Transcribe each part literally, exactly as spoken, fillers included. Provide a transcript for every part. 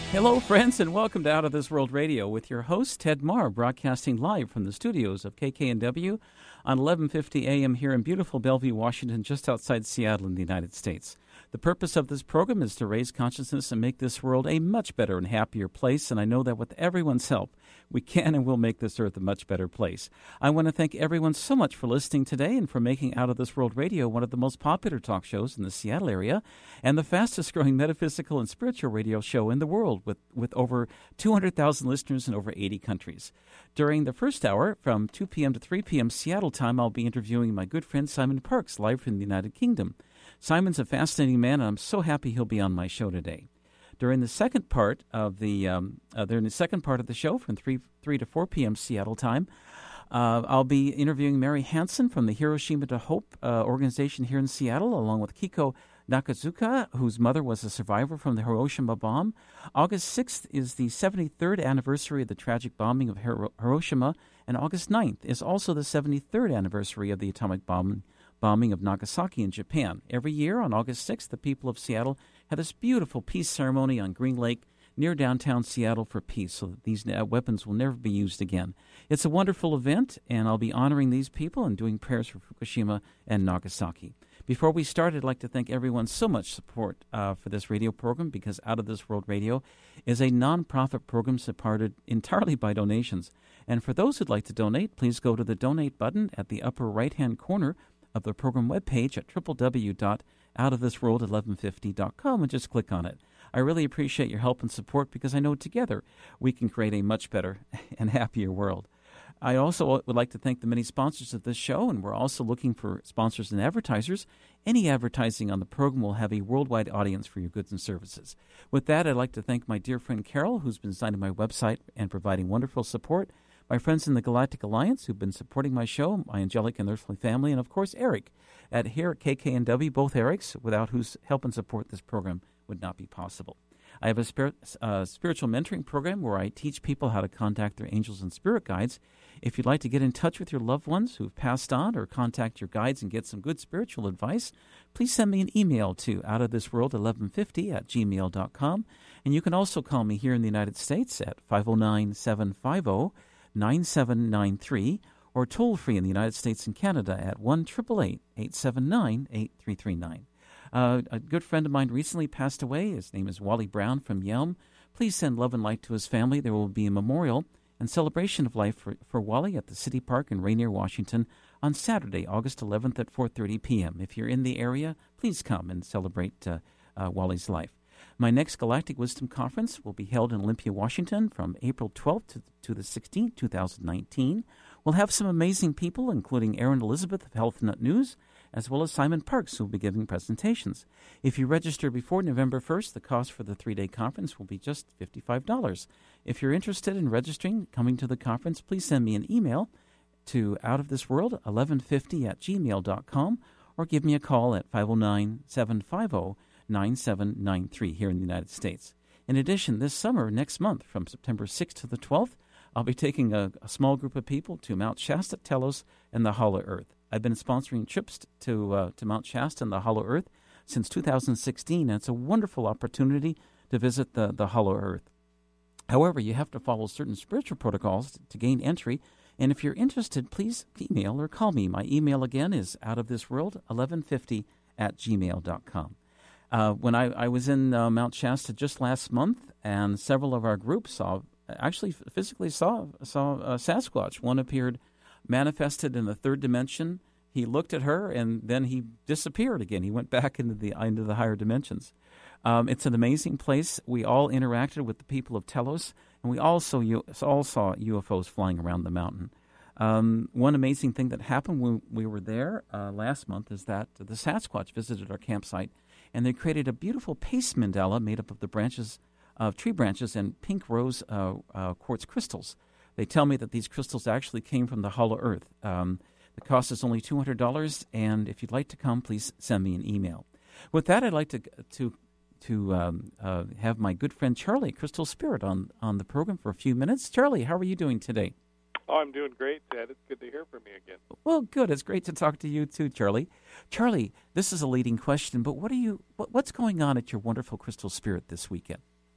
Hello, friends, and welcome to Out of This World Radio with your host, Ted Marr, broadcasting live from the studios of K K N W on eleven fifty A M here in beautiful Bellevue, Washington, just outside Seattle in the United States. The purpose of this program is to raise consciousness and make this world a much better and happier place, and I know that with everyone's help, we can and will make this earth a much better place. I want to thank everyone so much for listening today and for making Out of This World Radio one of the most popular talk shows in the Seattle area and the fastest-growing metaphysical and spiritual radio show in the world with, with over two hundred thousand listeners in over eighty countries. During the first hour, from two p.m. to three p.m. Seattle time, I'll be interviewing my good friend Simon Parkes, live from the United Kingdom. Simon's a fascinating man, and I'm so happy he'll be on my show today. During the second part of the um, uh, during the second part of the show, from three three to four p.m. Seattle time, uh, I'll be interviewing Mary Hansen from the Hiroshima to Hope uh, organization here in Seattle, along with Kiko Nakazuka, whose mother was a survivor from the Hiroshima bomb. August sixth is the seventy-third anniversary of the tragic bombing of Hiro- Hiroshima, and August ninth is also the seventy-third anniversary of the atomic bomb. bombing of Nagasaki in Japan. Every year on August sixth, the people of Seattle have this beautiful peace ceremony on Green Lake near downtown Seattle for peace, so that these uh, weapons will never be used again. It's a wonderful event, and I'll be honoring these people and doing prayers for Fukushima and Nagasaki. Before we start, I'd like to thank everyone so much support uh, for this radio program, because Out of This World Radio is a nonprofit program supported entirely by donations. And for those who'd like to donate, please go to the donate button at the upper right-hand corner of the program webpage at w w w dot out of this world eleven fifty dot com and just click on it. I really appreciate your help and support, because I know together we can create a much better and happier world. I also would like to thank the many sponsors of this show, and we're also looking for sponsors and advertisers. Any advertising on the program will have a worldwide audience for your goods and services. With that, I'd like to thank my dear friend Carol, who's been designing my website and providing wonderful support, my friends in the Galactic Alliance who've been supporting my show, my angelic and earthly family, and of course Eric at here at K K N W, both Erics, without whose help and support this program would not be possible. I have a spirit, uh, spiritual mentoring program where I teach people how to contact their angels and spirit guides. If you'd like to get in touch with your loved ones who've passed on, or contact your guides and get some good spiritual advice, please send me an email to out of this world eleven fifty at gmail dot com. And you can also call me here in the United States at five oh nine, seven five oh, nine seven nine three, or toll-free in the United States and Canada at one eight eight eight, eight seven nine, eight three three nine. Uh, a good friend of mine recently passed away. His name is Wally Brown from Yelm. Please send love and light to his family. There will be a memorial and celebration of life for, for Wally at the City Park in Rainier, Washington on Saturday, August eleventh at four thirty p.m. If you're in the area, please come and celebrate uh, uh, Wally's life. My next Galactic Wisdom Conference will be held in Olympia, Washington from April twelfth to, to the sixteenth, twenty nineteen. We'll have some amazing people, including Erin Elizabeth of Health Nut News, as well as Simon Parkes, who will be giving presentations. If you register before November first, the cost for the three-day conference will be just fifty-five dollars. If you're interested in registering, coming to the conference, please send me an email to out of this world eleven fifty at gmail dot com, or give me a call at five oh nine, seven five oh, nine seven nine three here in the United States. In addition, this summer, next month, from September sixth to the twelfth, I'll be taking a, a small group of people to Mount Shasta, Telos, and the Hollow Earth. I've been sponsoring trips to uh, to Mount Shasta and the Hollow Earth since two thousand sixteen, and it's a wonderful opportunity to visit the, the Hollow Earth. However, you have to follow certain spiritual protocols to gain entry, and if you're interested, please email or call me. My email again is out of this world eleven fifty at gmail dot com. Uh, when I, I was in uh, Mount Shasta just last month, and several of our groups saw, actually physically saw saw uh, Sasquatch. One appeared manifested in the third dimension. He looked at her, and then he disappeared again. He went back into the into the higher dimensions. Um, it's an amazing place. We all interacted with the people of Telos, and we also you, all saw U F Os flying around the mountain. Um, one amazing thing that happened when we were there uh, last month is that the Sasquatch visited our campsite, and they created a beautiful paste mandala made up of the branches of tree branches and pink rose uh, uh, quartz crystals. They tell me that these crystals actually came from the Hollow Earth. Um, the cost is only two hundred dollars, and if you'd like to come, please send me an email. With that, I'd like to to to um, uh, have my good friend Charlie, Crystal Spirit, on, on the program for a few minutes. Charlie, how are you doing today? Oh, I'm doing great, Ted. It's good to hear from you again. Well, good. It's great to talk to you too, Charlie. Charlie, this is a leading question, but what are you? What, what's going on at your wonderful Crystal Spirit this weekend?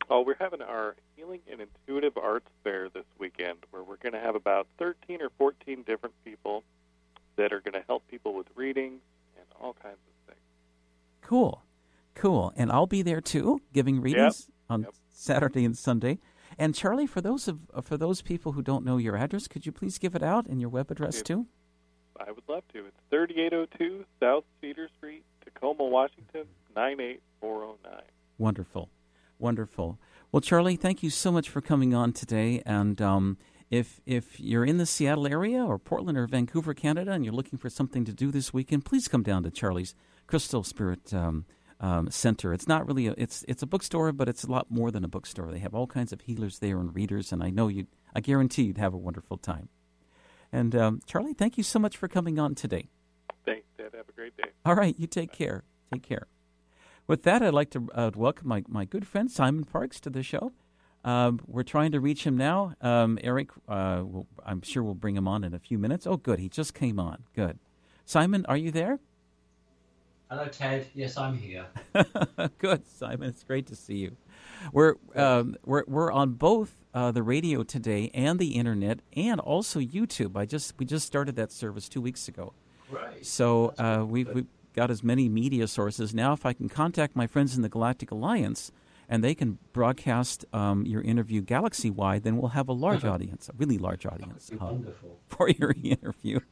Oh, we're having our Healing and Intuitive Arts Fair this weekend, where we're going to have about thirteen or fourteen different people that are going to help people with readings and all kinds of things. Cool, cool. And I'll be there too, giving readings Yep. on Yep. Saturday and Sunday. And Charlie, for those of for those people who don't know your address, could you please give it out and your web address Yep. too? I would love to. It's thirty-eight oh two South Cedar Street, Tacoma, Washington, nine eight four oh nine. Wonderful, wonderful. Well, Charlie, thank you so much for coming on today. And um, if if you're in the Seattle area or Portland or Vancouver, Canada, and you're looking for something to do this weekend, please come down to Charlie's Crystal Spirit um, um, Center. It's not really a, it's it's a bookstore, but it's a lot more than a bookstore. They have all kinds of healers there and readers, and I know you. I guarantee you'd have a wonderful time. And um, Charlie, thank you so much for coming on today. Thanks, Ted. Have a great day. All right, you take care. Take care. With that, I'd like to uh, welcome my, my good friend Simon Parks to the show. Um, we're trying to reach him now. Um, Eric, uh, will, I'm sure we'll bring him on in a few minutes. Oh, good. He just came on. Good. Simon, are you there? Hello, Ted. Yes, I'm here. Good, Simon. It's great to see you. We're um, we're we're on both uh, the radio today and the internet, and also YouTube. I just we just started that service two weeks ago. Right. So uh, we've we've got as many media sources now. If I can contact my friends in the Galactic Alliance, and they can broadcast um, your interview galaxy-wide, then we'll have a large audience, a really large audience, That would be wonderful. for your interview.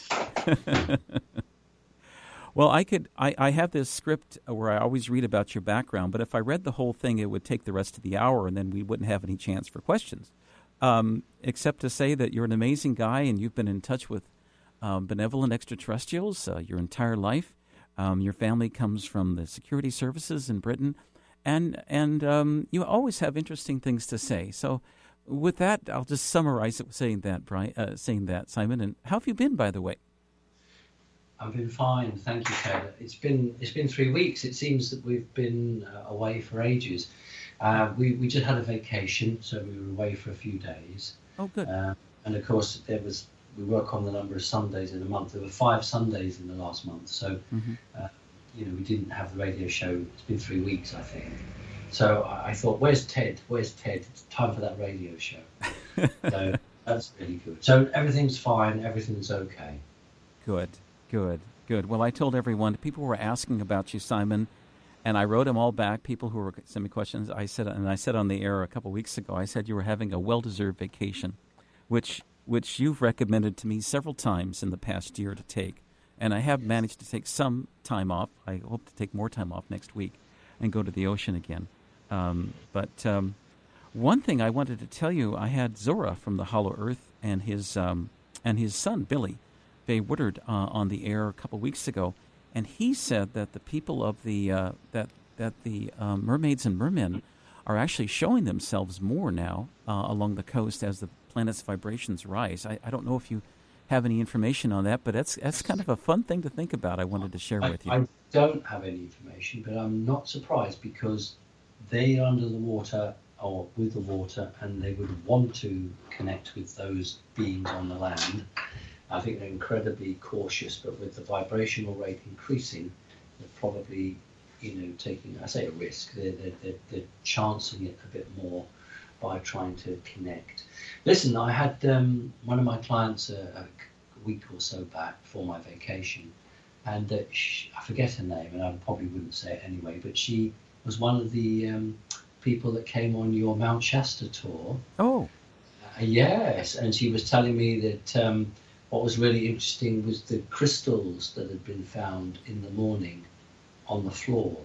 Well, I could. I, I have this script where I always read about your background, but if I read the whole thing, it would take the rest of the hour, and then we wouldn't have any chance for questions. Um, except to say that you're an amazing guy, and you've been in touch with um, benevolent extraterrestrials uh, your entire life. Um, your family comes from the security services in Britain, and and um, you always have interesting things to say. So, with that, I'll just summarize it with saying that, Brian, uh, saying that, Simon. And how have you been, by the way? I've been fine, thank you, Ted. It's been it's been three weeks. It seems that we've been uh, away for ages. Uh, we we just had a vacation, so we were away for a few days. Oh, good. Uh, and of course, there was we work on the number of Sundays in a month. There were five Sundays in the last month, so Mm-hmm. uh, you know we didn't have the radio show. It's been three weeks, I think. So I, I thought, where's Ted? Where's Ted? It's time for that radio show. So that's really good. So everything's fine. Everything's okay. Good, good, good. Well, I told everyone, people were asking about you, Simon, and I wrote them all back, people who were sending me questions. I said, and I said on the air a couple weeks ago, I said you were having a well-deserved vacation, which which you've recommended to me several times in the past year to take. And I have managed to take some time off. I hope to take more time off next week and go to the ocean again. Um, but um, one thing I wanted to tell you, I had Zora from the Hollow Earth and his um, and his son, Billy Bay Woodard, uh, on the air a couple weeks ago, and he said that the people of the uh, that that the um, mermaids and mermen are actually showing themselves more now uh, along the coast as the planet's vibrations rise. I, I don't know if you have any information on that, but that's that's kind of a fun thing to think about. I wanted to share I, with you. I don't have any information, but I'm not surprised because they are under the water or with the water, and they would want to connect with those beings on the land. I think they're incredibly cautious, but with the vibrational rate increasing, they're probably, you know, taking, I say a risk, they're, they're, they're, they're chancing it a bit more by trying to connect. Listen, I had um, one of my clients a, a week or so back for my vacation, and uh, she, I forget her name, and I probably wouldn't say it anyway, but she was one of the um, people that came on your Mount Shasta tour. Oh. Uh, yes, and she was telling me that um, what was really interesting was the crystals that had been found in the morning on the floor.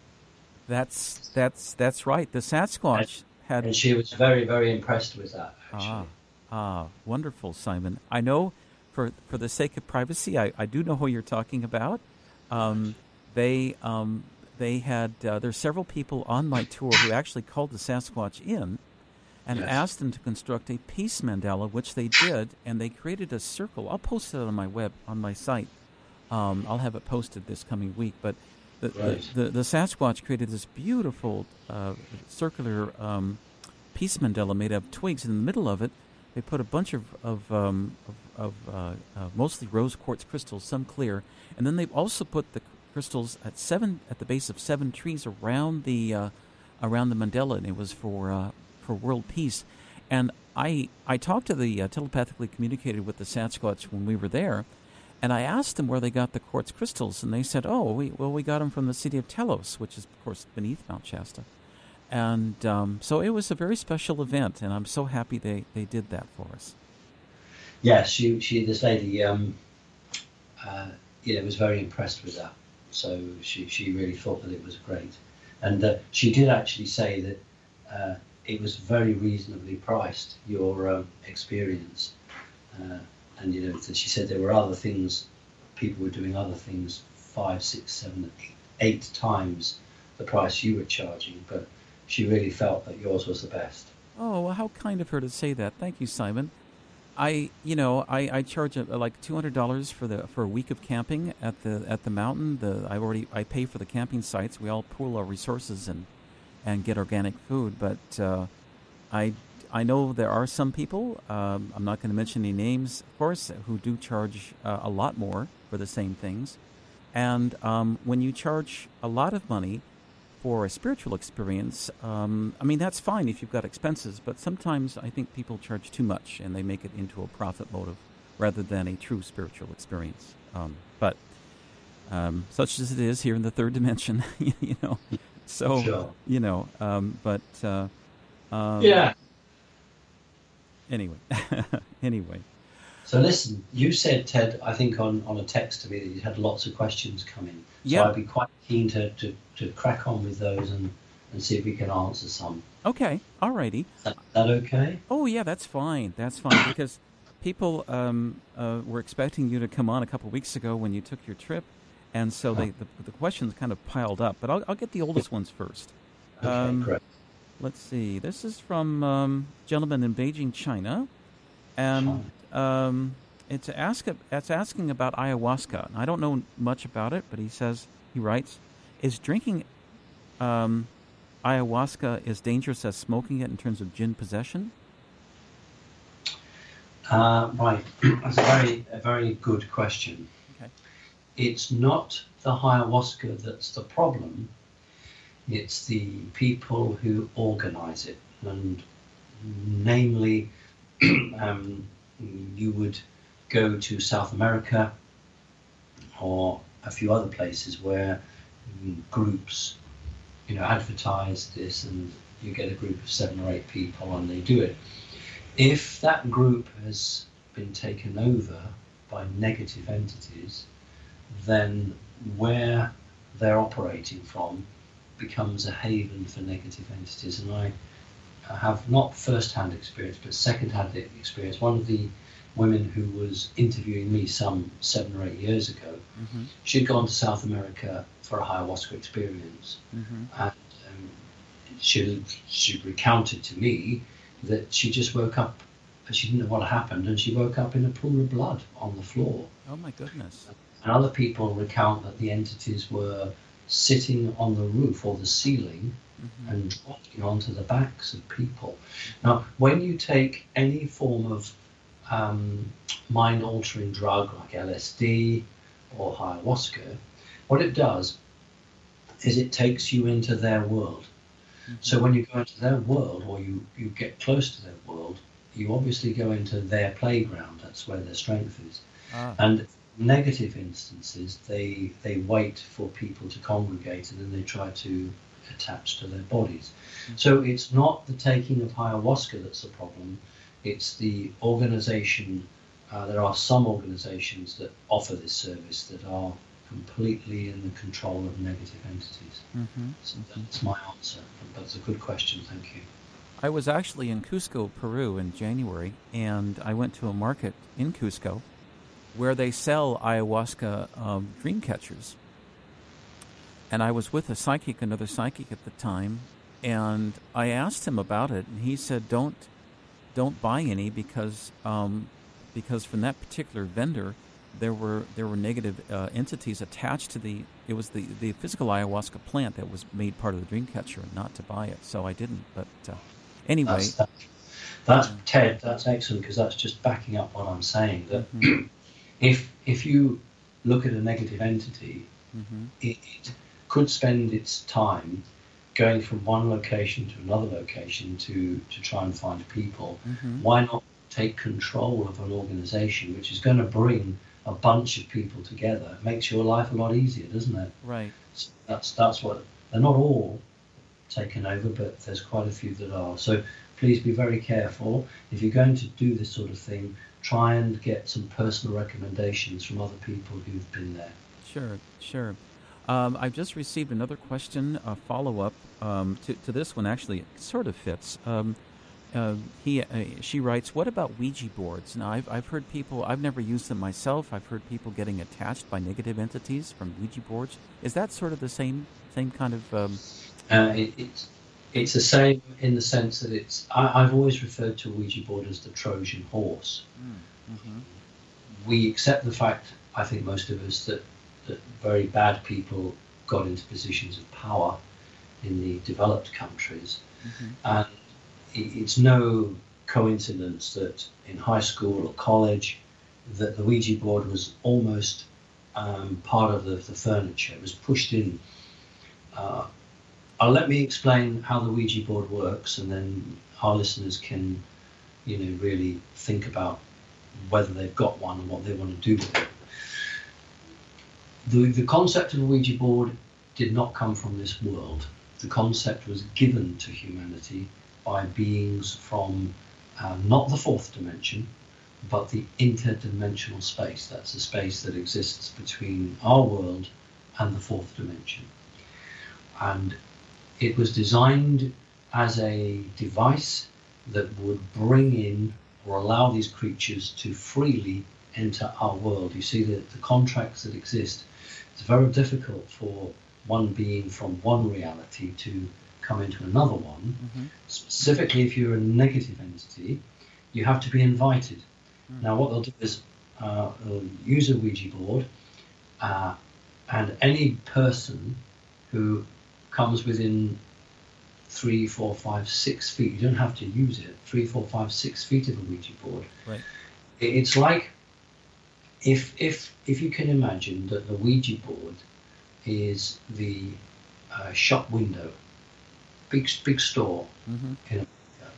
That's that's that's right. The Sasquatch had. And she was very, very impressed with that, actually. Ah, ah, wonderful, Simon. I know, for for the sake of privacy, I, I do know who you're talking about. Um, they um, they had uh, there's several people on my tour who actually called the Sasquatch in and Yes. asked them to construct a peace mandala, which they did, and they created a circle. I'll post it on my web on my site. Um, I'll have it posted this coming week, but. The, Right. the, the, the Sasquatch created this beautiful uh, circular um, peace mandala made of twigs. In the middle of it, they put a bunch of, of, um, of, of uh, uh, mostly rose quartz crystals, some clear, and then they've also put the crystals at seven at the base of seven trees around the uh, around the mandala, and it was for uh, for world peace. And I I talked to the uh, telepathically communicated with the Sasquatch when we were there, and I asked them where they got the quartz crystals, and they said, "Oh, we well we got them from the city of Telos, which is of course beneath Mount Shasta." And um, so it was a very special event, and I'm so happy they, they did that for us. Yes, she she this lady, um, uh, you know, was very impressed with that. So she she really thought that it was great, and uh, she did actually say that uh, it was very reasonably priced, your um, experience, uh, and you know, that she said there were other things, people were doing other things five, six, seven, eight, eight times the price you were charging, but she really felt that yours was the best. Oh, well, how kind of her to say that. Thank you, Simon. I, you know, I, I charge a, like two hundred dollars for the for a week of camping at the at the mountain. The I already I pay for the camping sites. We all pool our resources and and get organic food. But uh, I I know there are some people. Um, I'm not going to mention any names, of course, who do charge uh, a lot more for the same things. And um, when you charge a lot of money for a spiritual experience, um, I mean, that's fine if you've got expenses, but sometimes I think people charge too much and they make it into a profit motive rather than a true spiritual experience. Um, but um, such as it is here in the third dimension, you know, so, sure. you know, um, but uh, um, yeah. Anyway, anyway. So listen, you said, Ted, I think on, on a text to me that you had lots of questions coming. So yeah. I'd be quite keen to, to, to crack on with those and, and see if we can answer some. Okay, all righty. Is that, that okay? Oh, yeah, that's fine. That's fine, because people um, uh, were expecting you to come on a couple of weeks ago when you took your trip, and so they, the, the questions kind of piled up. But I'll, I'll get the oldest ones first. Okay, um, great. Let's see. This is from um, a gentleman in Beijing, China. And um, it's, ask, it's asking about ayahuasca. I don't know much about it, but he says, he writes, is drinking um, ayahuasca as dangerous as smoking it in terms of jinn possession? Uh, right. That's a very, a very good question. Okay. It's not the ayahuasca that's the problem. It's the people who organize it. And namely, um, you would go to South America or a few other places where groups, you know, advertise this, and you get a group of seven or eight people and they do it. If that group has been taken over by negative entities, then where they're operating from becomes a haven for negative entities. And I I have not first-hand experience, but second-hand experience. One of the women who was interviewing me some seven or eight years ago, mm-hmm. she'd gone to South America for a ayahuasca experience, mm-hmm. and um, she she recounted to me that she just woke up, she didn't know what happened, and she woke up in a pool of blood on the floor. Oh my goodness! And other people recount that the entities were sitting on the roof or the ceiling. Mm-hmm. And walking onto the backs of people. Now, when you take any form of um, mind-altering drug like L S D or ayahuasca, what it does is it takes you into their world. Mm-hmm. So when you go into their world, or you, you get close to their world, you obviously go into their playground. That's where their strength is. Ah. And negative instances, they they wait for people to congregate, and then they try to attach to their bodies. Mm-hmm. So it's not the taking of ayahuasca that's the problem, it's the organization. Uh, there are some organizations that offer this service that are completely in the control of negative entities. Mm-hmm. So that's my answer. That's a good question, thank you. I was actually in Cusco, Peru in January, and I went to a market in Cusco where they sell ayahuasca um, dream catchers. And I was with a psychic, another psychic at the time, and I asked him about it, and he said, "Don't, don't buy any because, um, because from that particular vendor, there were there were negative uh, entities attached to the. It was the, the physical ayahuasca plant that was made part of the dream catcher, and not to buy it. So I didn't. But uh, anyway, that's, that, that's uh, Ted. That's excellent, because that's just backing up what I'm saying. That mm-hmm. if if you look at a negative entity, mm-hmm. it, it could spend its time going from one location to another location to, to try and find people. Mm-hmm. Why not take control of an organization which is going to bring a bunch of people together? It makes your life a lot easier, doesn't it? Right. So that's that's what, they're not all taken over, but there's quite a few that are. So please be very careful. If you're going to do this sort of thing, try and get some personal recommendations from other people who've been there. Sure, sure. Um, I've just received another question, a follow-up um, to, to this one. Actually, it sort of fits. Um, uh, he, uh, she writes, "What about Ouija boards?" Now, I've I've heard people. I've never used them myself. I've heard people getting attached by negative entities from Ouija boards. Is that sort of the same same kind of? Um... Uh, it, it's it's the same in the sense that it's. I, I've always referred to a Ouija board as the Trojan horse. Mm-hmm. We accept the fact, I think most of us, that that very bad people got into positions of power in the developed countries. Mm-hmm. And it's no coincidence that in high school or college that the Ouija board was almost um, part of the, the furniture. It was pushed in. Uh, I'll let me explain how the Ouija board works, and then our listeners can, you know, really think about whether they've got one and what they want to do with it. The, the concept of a Ouija board did not come from this world. The concept was given to humanity by beings from uh, not the fourth dimension, but the interdimensional space. That's the space that exists between our world and the fourth dimension. And it was designed as a device that would bring in or allow these creatures to freely enter our world. You see the, the contracts that exist. It's very difficult for one being from one reality to come into another one. Mm-hmm. Specifically, if you're a negative entity, you have to be invited. Mm-hmm. Now, what they'll do is uh, they'll use a Ouija board, uh, and any person who comes within three, four, five, six feet, you don't have to use it, three, four, five, six feet of a Ouija board. Right. It's like if if if you can imagine that the Ouija board is the uh, shop window, big big store, Mm-hmm. in America,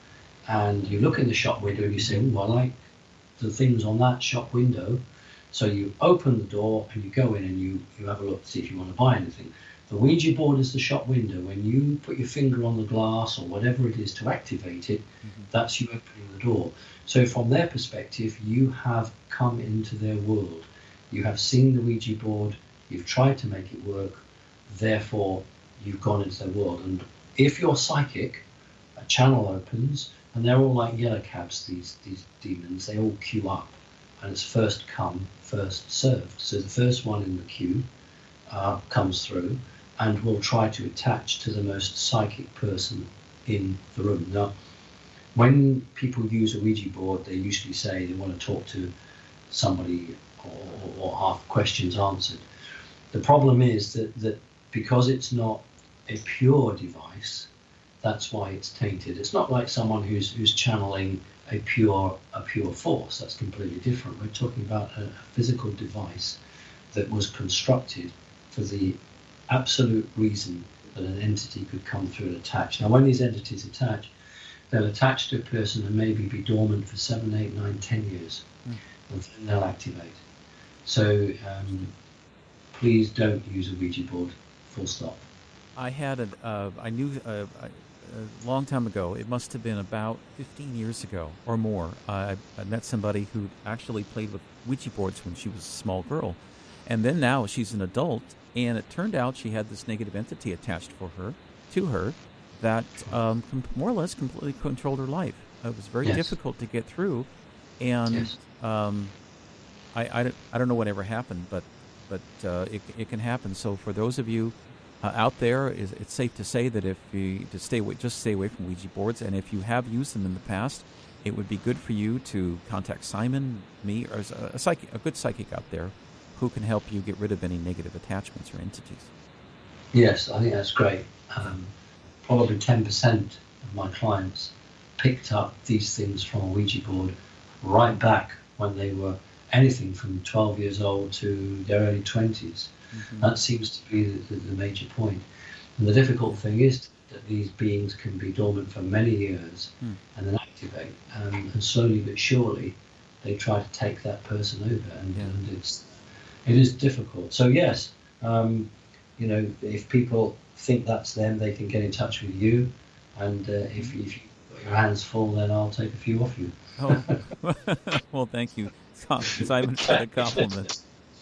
and you look in the shop window and you say, "Oh, I like the things on that shop window." So you open the door and you go in and you you have a look to see if you want to buy anything. The Ouija board is the shop window. When you put your finger on the glass or whatever it is to activate it, mm-hmm. that's you opening the door. So from their perspective, you have come into their world. You have seen the Ouija board, you've tried to make it work, therefore you've gone into their world. And if you're psychic, a channel opens, and they're all like yellow cabs, these, these demons, they all queue up. And it's first come, first served. So the first one in the queue uh, comes through, and will try to attach to the most psychic person in the room. Now, when people use a Ouija board, they usually say they want to talk to somebody or, or have questions answered. The problem is that, that because it's not a pure device, that's why it's tainted. It's not like someone who's who's channeling a pure a pure force. That's completely different. We're talking about a, a physical device that was constructed for the absolute reason that an entity could come through and attach. Now, when these entities attach, they'll attach to a person and maybe be dormant for seven, eight, nine, ten years, mm. and then they'll activate. So um, please don't use a Ouija board, full stop. I had a, uh, I knew uh, a long time ago, it must have been about fifteen years ago or more, uh, I, I met somebody who actually played with Ouija boards when she was a small girl. And then now she's an adult, and it turned out she had this negative entity attached for her, to her, that um, com- more or less completely controlled her life. It was very yes. difficult to get through, and yes. um, I, I, I don't know what ever happened, but but uh, it it can happen. So for those of you uh, out there, is it's safe to say that if you to stay away, just stay away from Ouija boards, and if you have used them in the past, it would be good for you to contact Simon, me, or a, a psychic, a good psychic out there, who can help you get rid of any negative attachments or entities. Yes, I think that's great. Um, probably ten percent of my clients picked up these things from a Ouija board right back when they were anything from twelve years old to their early twenties. Mm-hmm. That seems to be the, the, the major point. And the difficult thing is that these beings can be dormant for many years hmm. and then activate, um, and slowly but surely they try to take that person over, and, Yeah. and it's it is difficult. So yes, um, you know, if people think that's them, they can get in touch with you, and uh, if, if you've got your hands full, then I'll take a few off you. Oh, well, thank you, Simon, for the compliment.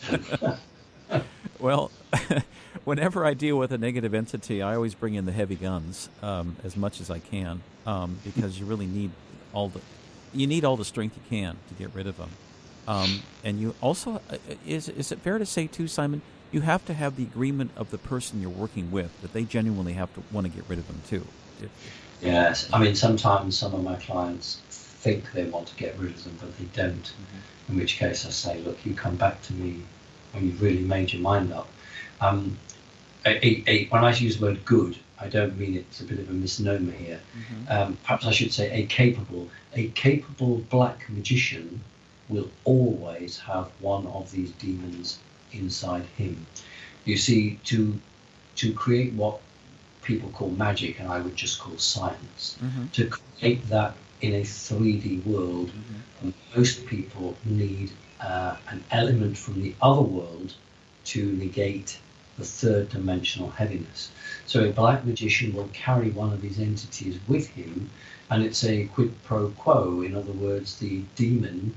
Well, whenever I deal with a negative entity, I always bring in the heavy guns um, as much as I can, um, because you really need all the you need all the strength you can to get rid of them. Um, and you also uh, is is it fair to say too, Simon, you have to have the agreement of the person you're working with that they genuinely have to want to get rid of them too. If, Yes, I mean, sometimes some of my clients think they want to get rid of them, but they don't. Mm-hmm. In which case I say, look, you come back to me when you've really made your mind up. Um, a, a, a, when I use the word good, I don't mean it's a bit of a misnomer here. Mm-hmm. Um, perhaps I should say a capable. A capable black magician will always have one of these demons inside him. You see, to to create what people call magic, and I would just call science, mm-hmm. to create that in a three D world, mm-hmm. most people need uh, an element from the other world to negate the third dimensional heaviness. So a black magician will carry one of these entities with him, and it's a quid pro quo. In other words, the demon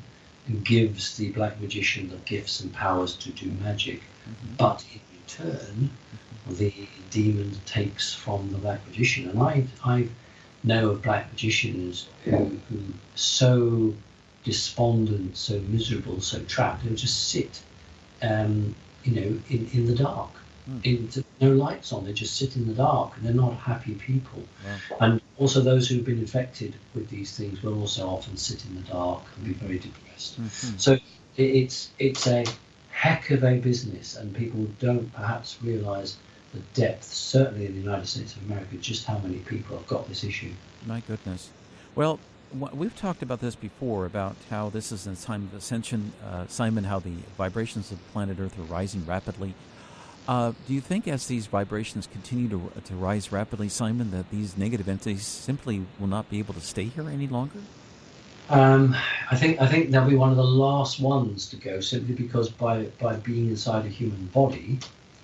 gives the black magician the gifts and powers to do magic, mm-hmm. but in return, the demon takes from the black magician. And I I know of black magicians who who are so despondent, so miserable, so trapped, they'll just sit, um, you know, in, in the dark. Mm. In, no lights on, they just sit in the dark, and they're not happy people. Yeah. And also those who've been infected with these things will also often sit in the dark and be very depressed. Mm-hmm. So it, it's it's a heck of a business, and people don't perhaps realise the depth, certainly in the United States of America, just how many people have got this issue. My goodness. Well, we've talked about this before, about how this is a time of ascension, uh, Simon, how the vibrations of planet Earth are rising rapidly. Uh, do you think as these vibrations continue to to rise rapidly, Simon, that these negative entities simply will not be able to stay here any longer? Um, I think I think they'll be one of the last ones to go, simply because by, by being inside a human body,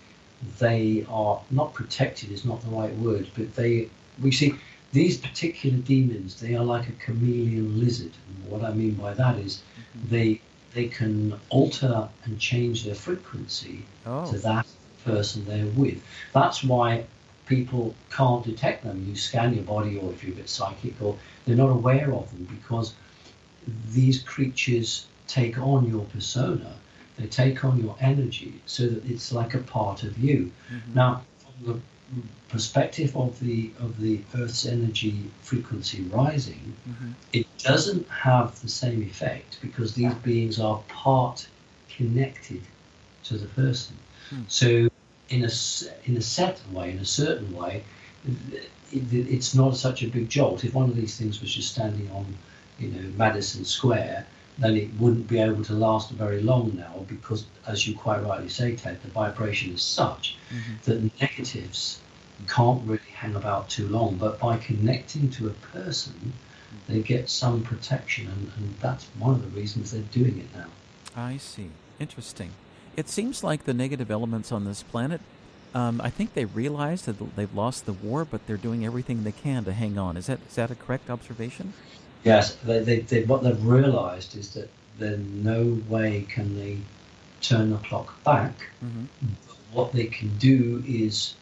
they are not protected, is not the right word, but they, we see these particular demons, they are like a chameleon lizard. And what I mean by that is mm-hmm. they they can alter and change their frequency oh. to that person they're with. That's why people can't detect them. You scan your body, or if you're a bit psychic, or they're not aware of them, because these creatures take on your persona, they take on your energy, so that it's like a part of you. Mm-hmm. Now, from the perspective of the of the Earth's energy frequency rising, mm-hmm. it doesn't have the same effect, because these beings are part connected to the person. Mm. So in a in a certain way, in a certain way, it, it, it's not such a big jolt. If one of these things was just standing on, you know, Madison Square, then it wouldn't be able to last very long now, because, as you quite rightly say, Ted, the vibration is such mm-hmm. that negatives can't really hang about too long. But by connecting to a person, they get some protection, and, and that's one of the reasons they're doing it now. I see. Interesting. It seems like the negative elements on this planet, um, I think they realize that they've lost the war, but they're doing everything they can to hang on. Is that is that a correct observation? Yes. They, they, they, what they've realized is that there's no way can they turn the clock back. Mm-hmm. What they can do is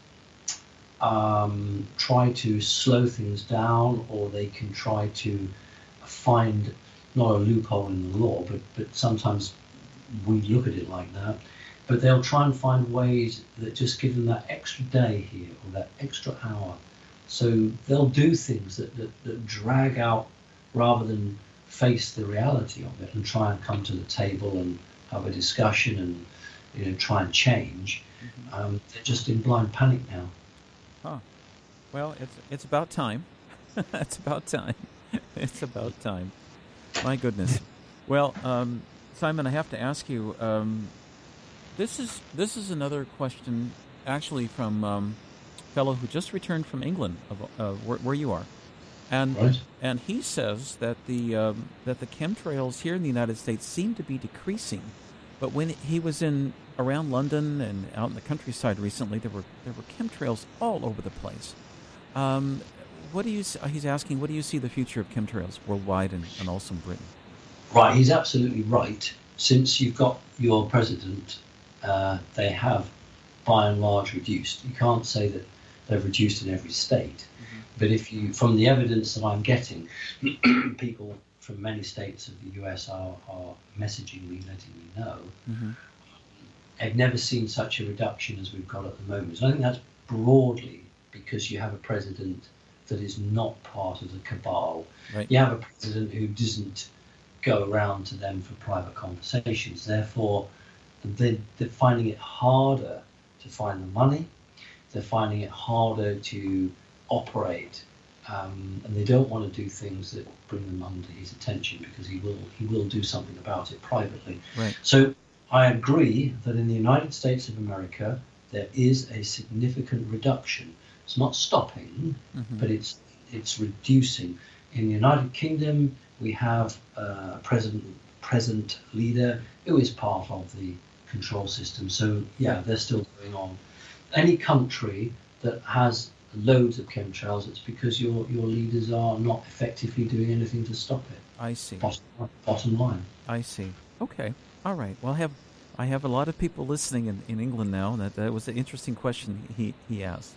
um, try to slow things down, or they can try to find not a loophole in the law, but, but sometimes we look at it like that, but they'll try and find ways that just give them that extra day here, or that extra hour. So they'll do things that, that, that drag out, rather than face the reality of it and try and come to the table and have a discussion and, you know, try and change. Mm-hmm. Um, they're just in blind panic now. Huh. Well, it's it's about time. It's about time. It's about time. My goodness. Well, um, Simon, I have to ask you. Um, this is this is another question, actually, from um, fellow who just returned from England, uh, where, where you are, and Right. and he says that the um, that the chemtrails here in the United States seem to be decreasing, but when he was in around London and out in the countryside recently, there were there were chemtrails all over the place. Um, what do you? s- He's asking, what do you see the future of chemtrails worldwide and, and also in Britain? Right, he's absolutely right. Since you've got your president, uh, they have by and large reduced. You can't say that they've reduced in every state, but if you, from the evidence that I'm getting, people from many states of the U S are, are messaging me, letting me know. Mm-hmm. I've never seen such a reduction as we've got at the moment. So I think that's broadly because you have a president that is not part of the cabal. Right. You have a president who doesn't go around to them for private conversations. Therefore, they're, they're finding it harder to find the money. They're finding it harder to operate, um, and they don't want to do things that bring them under his attention because he will he will do something about it privately. Right. So I agree that in the United States of America there is a significant reduction. It's not stopping, Mm-hmm. but it's it's reducing. In the United Kingdom, we have a present present leader who is part of the control system. So yeah, they're still going on. Any country that has loads of chemtrails, it's because your your leaders are not effectively doing anything to stop it. I see. Bottom, bottom line. I see. Okay. All right. Well, I have I have a lot of people listening in, in England now. That that was an interesting question he he asked.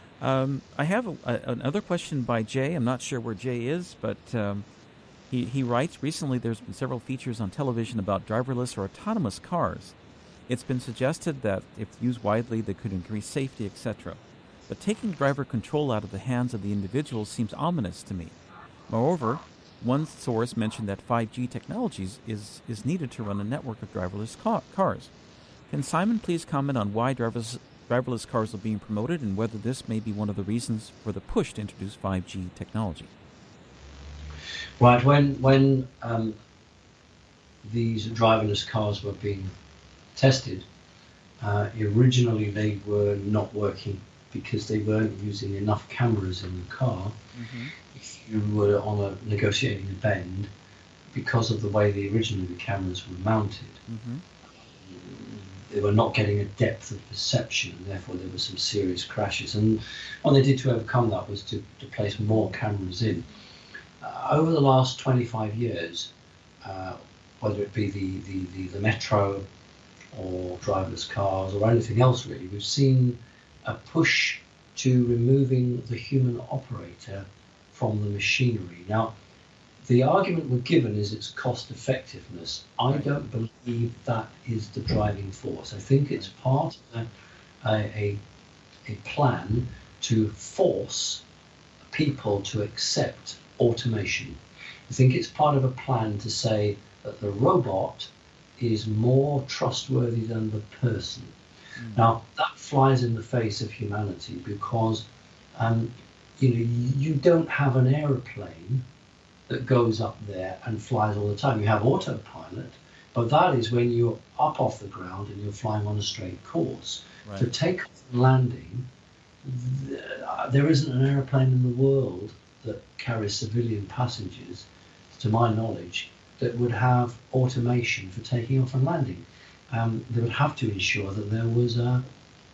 Um, I have a, a, another question by Jay. I'm not sure where Jay is, but um, he he writes, recently there's been several features on television about driverless or autonomous cars. It's been suggested that if used widely, they could increase safety, et cetera. But taking driver control out of the hands of the individual seems ominous to me. Moreover, one source mentioned that five G technologies is, is needed to run a network of driverless ca- cars. Can Simon please comment on why driverless, driverless cars are being promoted and whether this may be one of the reasons for the push to introduce five G technology? Right, when when um, these driverless cars were being tested, uh, originally they were not working because they weren't using enough cameras in the car. Mm-hmm. If you were on a negotiating a bend, because of the way the originally the cameras were mounted, Mm-hmm. they were not getting a depth of perception, and therefore there were some serious crashes. And what they did to overcome that was to, to place more cameras in. Uh, over the last twenty-five years, uh, whether it be the, the, the, the metro or driverless cars or anything else really, we've seen a push to removing the human operator from the machinery. Now, the argument we're given is its cost effectiveness. I Right. don't believe that is the driving force. I think it's part of a, a, a plan to force people to accept automation. I think it's part of a plan to say that the robot is more trustworthy than the person. Mm. Now, that flies in the face of humanity because um, you know, you don't have an aeroplane that goes up there and flies all the time. You have autopilot, but that is when you're up off the ground and you're flying on a straight course. Right. For takeoff and landing, th- there isn't an aeroplane in the world that carries civilian passengers, to my knowledge, that would have automation for taking off and landing. Um, they would have to ensure that there was a,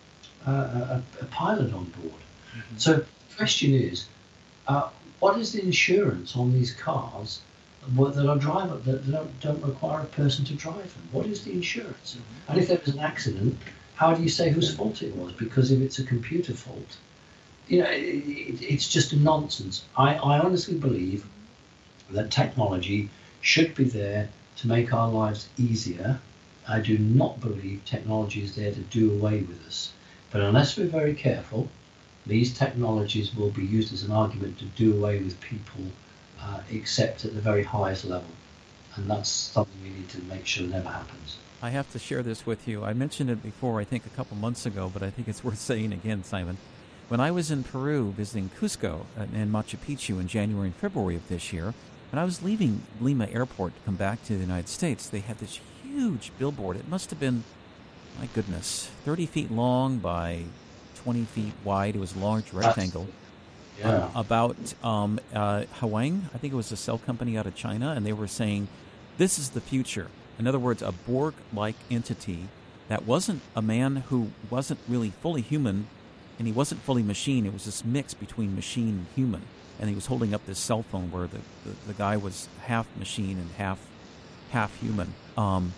a, a, a pilot on board. Mm-hmm. So the question is, uh, what is the insurance on these cars that are driver that don't, don't require a person to drive them? What is the insurance? Mm-hmm. And if there was an accident, how do you say whose fault it was? Because if it's a computer fault, you know, it, it, it's just a nonsense. I, I honestly believe that technology should be there to make our lives easier. I do not believe technology is there to do away with us. But unless we're very careful, these technologies will be used as an argument to do away with people, uh, except at the very highest level. And that's something we need to make sure never happens. I have to share this with you. I mentioned it before, I think a couple months ago, but I think it's worth saying again, Simon. When I was in Peru visiting Cusco and Machu Picchu in January and February of this year, when I was leaving Lima Airport to come back to the United States, they had this huge billboard. It must have been, my goodness, thirty feet long by twenty feet wide. It was a large rectangle. Yeah. Uh, about um, uh, Huawei, I think it was a cell company out of China, and they were saying, this is the future. In other words, a Borg-like entity that wasn't a man who wasn't really fully human, and he wasn't fully machine. It was this mix between machine and human. And he was holding up this cell phone where the, the, the guy was half machine and half half human. Um,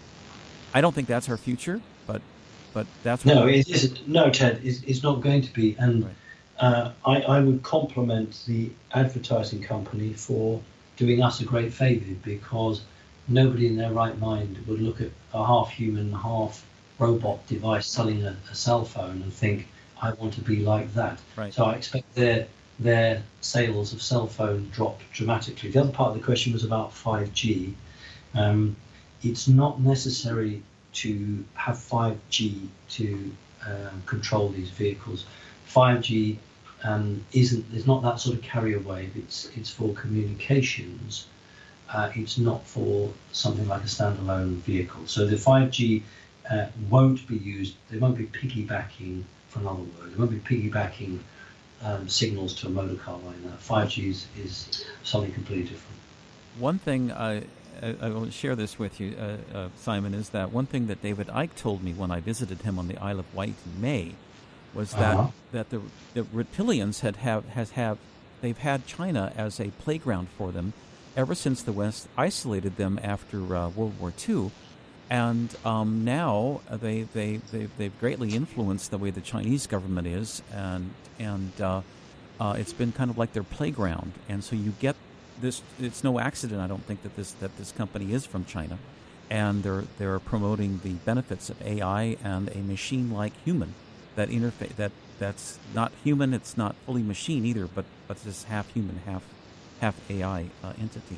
I don't think that's our future, but but that's what no, it isn't. No, Ted, it's, it's not going to be. And right. uh, I, I would compliment the advertising company for doing us a great favour, because nobody in their right mind would look at a half human, half robot device selling a, a cell phone and think, I want to be like that. Right. So I expect their their sales of cell phone dropped dramatically. The other part of the question was about five G. Um, it's not necessary to have five G to um, control these vehicles. five G um, isn't. There's not that sort of carrier wave. It's it's for communications. Uh, it's not for something like a standalone vehicle. So the five G uh, won't be used. They won't be piggybacking. For another word, they won't be piggybacking um, signals to a motor car like that. five G is, is something completely different. One thing I, I, I will share this with you, uh, uh, Simon, is that one thing that David Icke told me when I visited him on the Isle of Wight in May was that Uh-huh. that the the reptilians had have has have they've had China as a playground for them ever since the West isolated them after uh, World War Two. And um, now they, they, they, they've greatly influenced the way the Chinese government is, and and uh, uh, it's been kind of like their playground. And so you get this, it's no accident, I don't think, that this that this company is from China. And they're they're promoting the benefits of A I and a machine-like human, that interface, that, that's not human, it's not fully machine either, but, but it's half human, half, half A I uh, entity.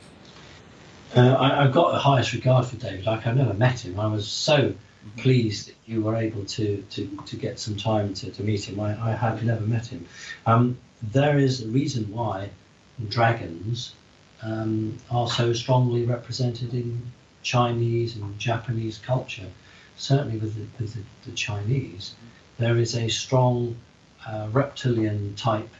Uh, I, I've got the highest regard for David. Like, I've never met him. I was so mm-hmm. pleased that you were able to to, to get some time to, to meet him. I, I have never met him. Um, there is a reason why dragons um, are so strongly represented in Chinese and Japanese culture. Certainly with the, with the, the Chinese, there is a strong uh, reptilian type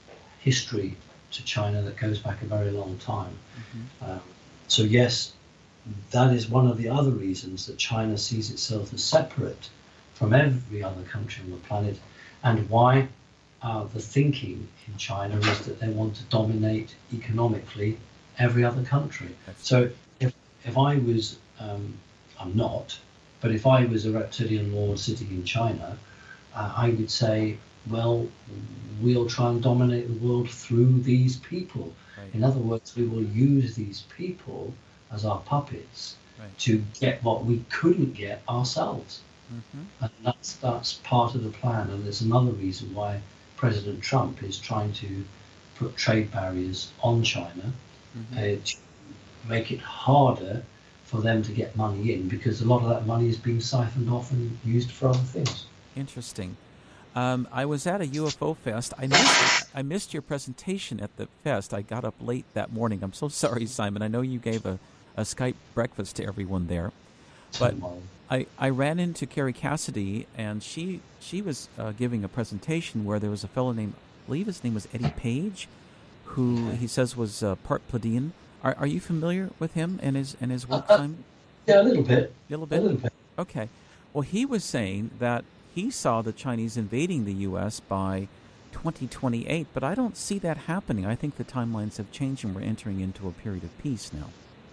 history to China that goes back a very long time. Mm-hmm. Um, So yes, that is one of the other reasons that China sees itself as separate from every other country on the planet, and why uh, the thinking in China is that they want to dominate economically every other country. So if if I was, um, I'm not, but if I was a reptilian lord sitting in China, uh, I would say, well, we'll try and dominate the world through these people. Right. In other words, we will use these people as our puppets right. to get what we couldn't get ourselves. Mm-hmm. And that's that's part of the plan. And there's another reason why President Trump is trying to put trade barriers on China mm-hmm. uh, to make it harder for them to get money in, because a lot of that money is being siphoned off and used for other things. Interesting. Um, I was at a U F O fest. I missed, I missed your presentation at the fest. I got up late that morning. I'm so sorry, Simon. I know you gave a, a Skype breakfast to everyone there. But I, I ran into Carrie Cassidy, and she she was uh, giving a presentation where there was a fellow named, I believe his name was Eddie Page, who he says was uh, part Pleiadian. Are are you familiar with him and his and his work, uh, Simon? Yeah, a little bit. A little bit? A little bit. Okay. Well, he was saying that he saw the Chinese invading the U S by twenty twenty-eight, but I don't see that happening. I think the timelines have changed and we're entering into a period of peace now.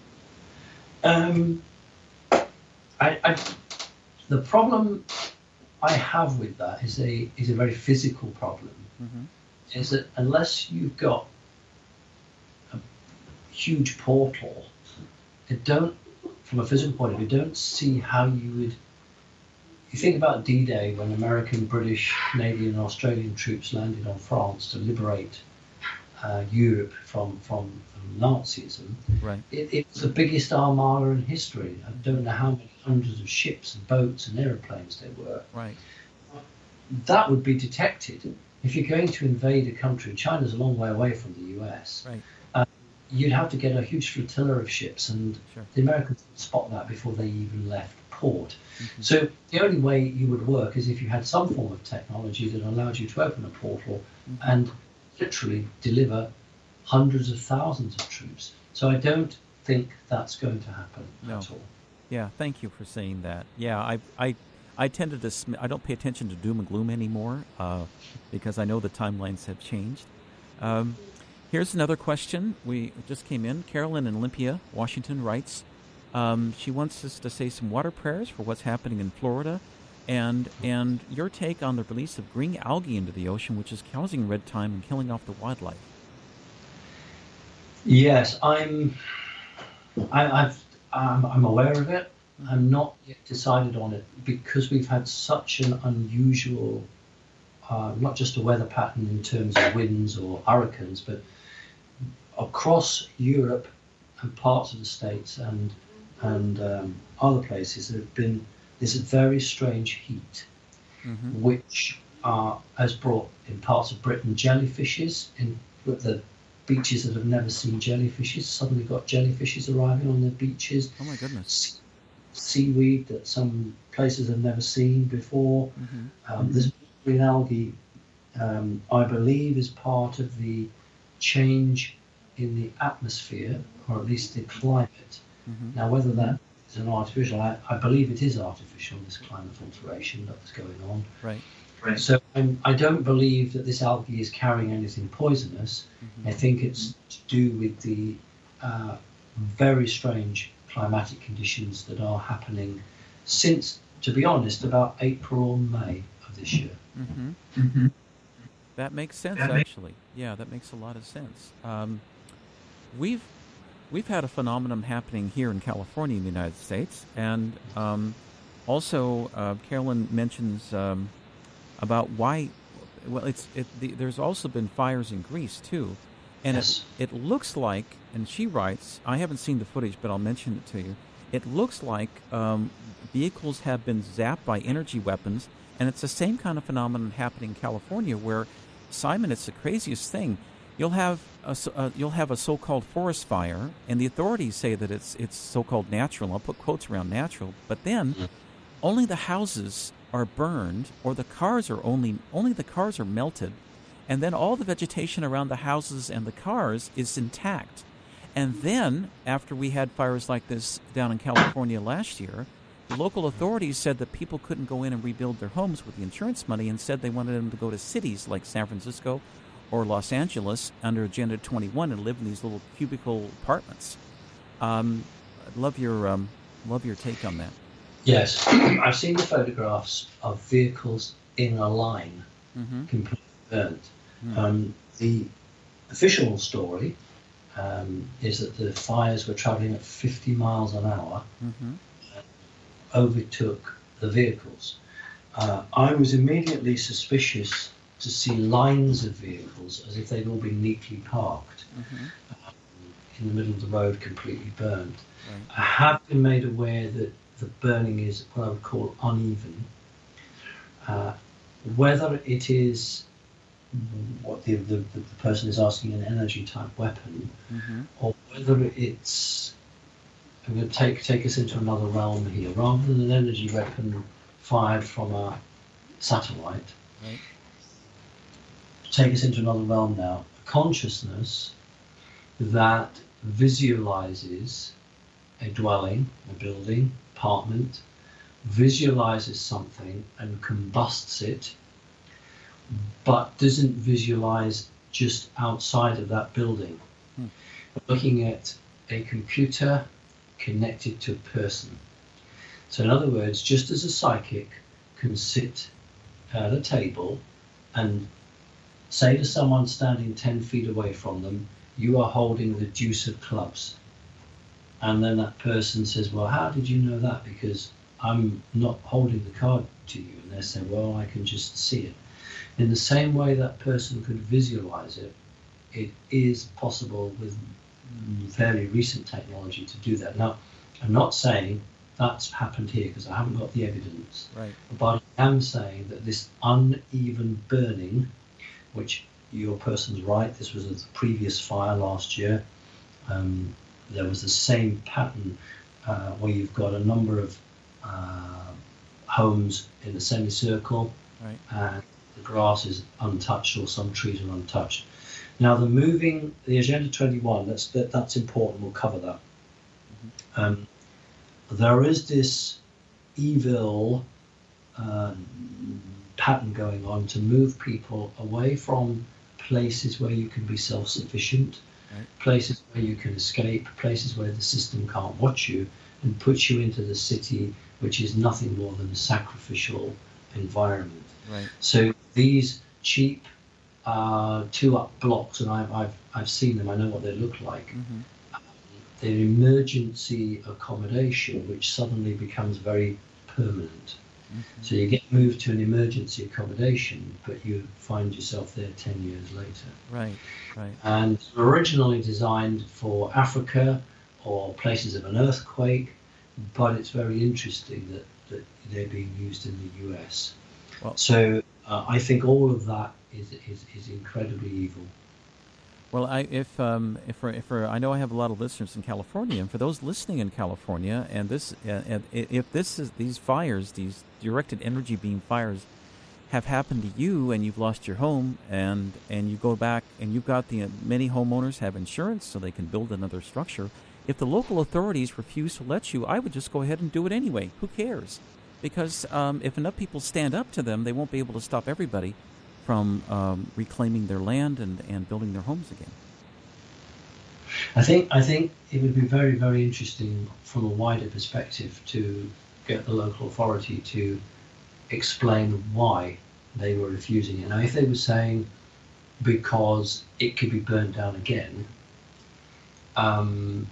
Um, I, I, the problem I have with that is a is a very physical problem. Mm-hmm. Is that unless you've got a huge portal, it don't, from a physical point of view, don't see how you would. You think about D-Day, when American, British, Canadian, and Australian troops landed on France to liberate uh, Europe from, from Nazism. Right. It, it was the biggest armada in history. I don't know how many hundreds of ships and boats and aeroplanes there were. Right. That would be detected. If you're going to invade a country, China's a long way away from the U S. Right. Uh, you'd have to get a huge flotilla of ships, and sure. the Americans would spot that before they even left port. Mm-hmm. So the only way you would work is if you had some form of technology that allowed you to open a portal Mm-hmm. and literally deliver hundreds of thousands of troops. So I don't think that's going to happen No. at all. Yeah, thank you for saying that. Yeah, I I I tend to dis- I don't pay attention to doom and gloom anymore uh, because I know the timelines have changed. Um, here's another question. We just came in. Carolyn in Olympia, Washington writes. Um, she wants us to say some water prayers for what's happening in Florida, and and your take on the release of green algae into the ocean, which is causing red tide and killing off the wildlife. Yes, I'm. I, I've. Um, I'm aware of it. I'm not yet decided on it because we've had such an unusual, uh, not just a weather pattern in terms of winds or hurricanes, but across Europe and parts of the States and and um, other places, there have been this very strange heat, Mm-hmm. which uh, has brought in parts of Britain jellyfishes in the beaches that have never seen jellyfishes. Suddenly got jellyfishes arriving on their beaches. Oh my goodness. Seaweed that some places have never seen before. Mm-hmm. Um, this green algae, um, I believe, is part of the change in the atmosphere, or at least the climate. Mm-hmm. Now, whether that is an artificial, I, I believe it is artificial, this climate alteration that's going on. Right. Right. So I'm, I don't believe that this algae is carrying anything poisonous. Mm-hmm. I think it's to do with the uh, very strange climatic conditions that are happening since, to be honest, about April or May of this year. Mm-hmm. Mm-hmm. That makes sense, That makes- actually. Yeah, that makes a lot of sense. Um, we've we've had a phenomenon happening here in California, in the United States, and um, also uh, Carolyn mentions um, about why. Well, it's it. The, there's also been fires in Greece too, and Yes. it it looks like. And she writes, I haven't seen the footage, but I'll mention it to you. It looks like um, vehicles have been zapped by energy weapons, and it's the same kind of phenomenon happening in California where, Simon, it's the craziest thing. You'll have a, so- uh, you'll have a so-called forest fire, and the authorities say that it's it's so-called natural. I'll put quotes around natural, but then only the houses are burned, or the cars are only only the cars are melted, and then all the vegetation around the houses and the cars is intact. And then, after we had fires like this down in California last year, the local authorities said that people couldn't go in and rebuild their homes with the insurance money. Instead, they wanted them to go to cities like San Francisco or Los Angeles under Agenda twenty-one and live in these little cubicle apartments. Um, I'd love your um, love your take on that. Yes, I've seen the photographs of vehicles in a line, Mm-hmm. completely burnt. Mm. Um, the official story um, is that the fires were travelling at fifty miles an hour, Mm-hmm. overtook the vehicles. Uh, I was immediately suspicious to see lines of vehicles as if they'd all been neatly parked Mm-hmm. um, in the middle of the road, completely burned. Right. I have been made aware that the burning is what I would call uneven. Uh, whether it is what the, the, the person is asking, an energy type weapon, Mm-hmm. or whether it's, I'm going to take take us into another realm here, rather than an energy weapon fired from a satellite. Right. Take us into another realm now. A consciousness that visualizes a dwelling, a building, apartment, visualizes something and combusts it, but doesn't visualize just outside of that building. Hmm. Looking at a computer connected to a person. So in other words, just as a psychic can sit at a table and say to someone standing ten feet away from them, you are holding the deuce of clubs. And then that person says, well, how did you know that? Because I'm not holding the card to you. And they say, well, I can just see it. In the same way that person could visualize it, it is possible with fairly recent technology to do that. Now, I'm not saying that's happened here because I haven't got the evidence. Right. But I am saying that this uneven burning, which your person's right, this was a previous fire last year. Um, there was the same pattern uh, where you've got a number of uh, homes in a semicircle, Right. and the grass is untouched or some trees are untouched. Now, the moving, the Agenda twenty-one, that's that, that's important. We'll cover that. Mm-hmm. Um, there is this evil um, pattern going on to move people away from places where you can be self-sufficient, right. places where you can escape, places where the system can't watch you, and put you into the city, which is nothing more than a sacrificial environment. Right. So these cheap uh, two-up blocks, and I've, I've I've seen them. I know what they look like. Mm-hmm. Um, they're emergency accommodation, which suddenly becomes very permanent. Mm-hmm. So you get moved to an emergency accommodation, but you find yourself there ten years later. Right, right. And originally designed for Africa or places of an earthquake, but it's very interesting that, that they're being used in the U S. Well, so uh, I think all of that is is, is incredibly evil. Well, I, if um, if, we're, if we're, I know I have a lot of listeners in California, and for those listening in California, and this, uh, and if this is these fires, these directed energy beam fires, have happened to you, and you've lost your home, and and you go back, and you've got the uh, many homeowners have insurance, so they can build another structure. If the local authorities refuse to let you, I would just go ahead and do it anyway. Who cares? Because um, if enough people stand up to them, they won't be able to stop everybody from um, reclaiming their land and, and building their homes again. I think I think it would be very, very interesting from a wider perspective to get the local authority to explain why they were refusing it. Now, if they were saying because it could be burnt down again, um,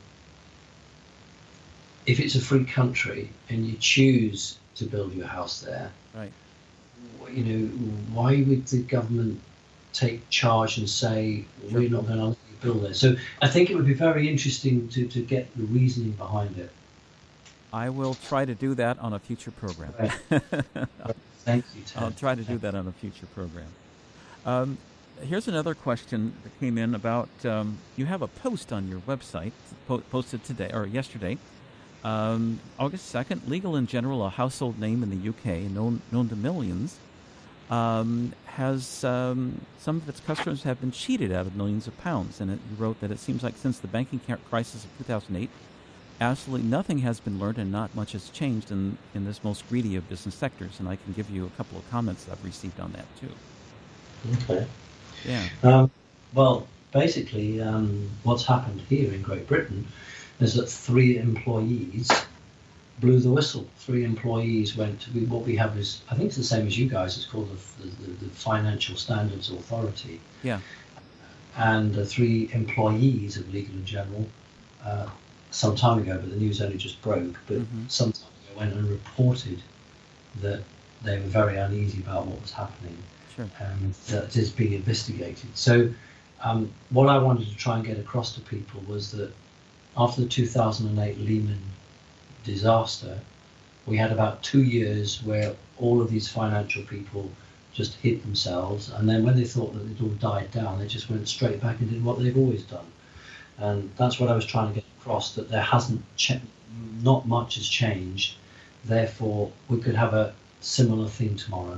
if it's a free country and you choose to build your house there, right? You know, why would the government take charge and say, we're not going to let you build there? So I think it would be very interesting to, to get the reasoning behind it. I will try to do that on a future program. Right. Thank you, Ted. I'll try to do that on a future program. Um, here's another question that came in about, um, you have a post on your website, po- posted today, or yesterday, um, August second, Legal in General, a household name in the U K, known, known to millions, Um, has um, some of its customers have been cheated out of millions of pounds. And it, you wrote that it seems like since the banking crisis of two thousand eight, absolutely nothing has been learned and not much has changed in, in this most greedy of business sectors. And I can give you a couple of comments that I've received on that, too. Okay. Yeah. Um, well, basically, um, what's happened here in Great Britain is that three employees blew the whistle. Three employees went to what we have is, I think it's the same as you guys, it's called the, the, the Financial Standards Authority. Yeah. And the three employees of Legal in General, uh, some time ago, but the news only just broke, but mm-hmm. some time ago went and reported that they were very uneasy about what was happening. Sure. And that it is being investigated. So um, what I wanted to try and get across to people was that after the two thousand eight Lehman disaster, we had about two years where all of these financial people just hid themselves, and then when they thought that it all died down, they just went straight back and did what they've always done. And that's what I was trying to get across, that there hasn't ch- not much has changed, therefore we could have a similar thing tomorrow.